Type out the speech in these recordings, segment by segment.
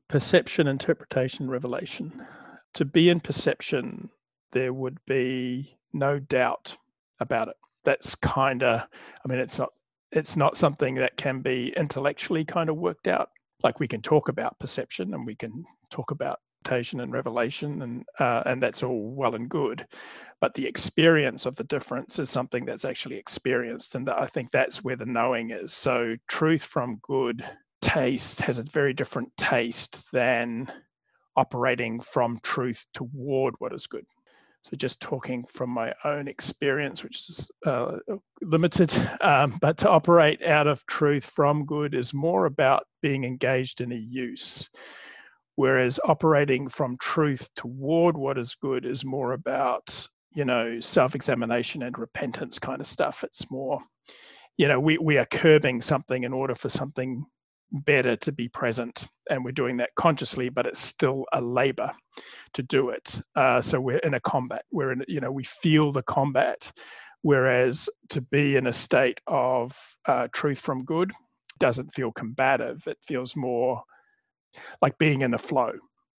Perception, interpretation, revelation. To be in perception, there would be no doubt about it. That's kinda I mean, it's not something that can be intellectually kinda worked out. Like, we can talk about perception, and we can talk about interpretation and revelation, and that's all well and good, but the experience of the difference is something that's actually experienced, and I think that's where the knowing is. So, truth from good taste has a very different taste than operating from truth toward what is good. So just talking from my own experience, which is limited, but to operate out of truth from good is more about being engaged in a use, whereas operating from truth toward what is good is more about, self-examination and repentance kind of stuff. It's more, we are curbing something in order for something better to be present, and we're doing that consciously, but it's still a labor to do it. So we're in a combat. We feel the combat, whereas to be in a state of truth from good doesn't feel combative. It feels more like being in a flow.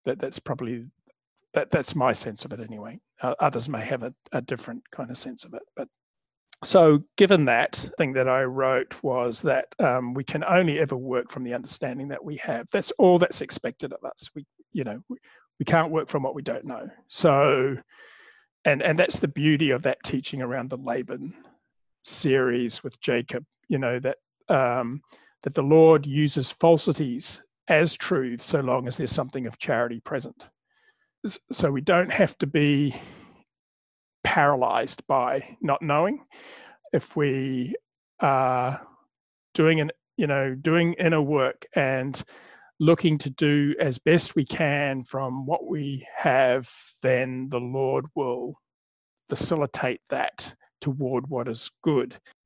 That's my sense of it anyway. Others may have a different kind of sense of it, but so given that, thing that I wrote was that we can only ever work from the understanding that we have. That's all that's expected of us. We can't work from what we don't know. So, and that's the beauty of that teaching around the Laban series with Jacob. That the Lord uses falsities as truth so long as there's something of charity present. So we don't have to be paralyzed by not knowing. If we are doing inner work and looking to do as best we can from what we have, then the Lord will facilitate that toward what is good.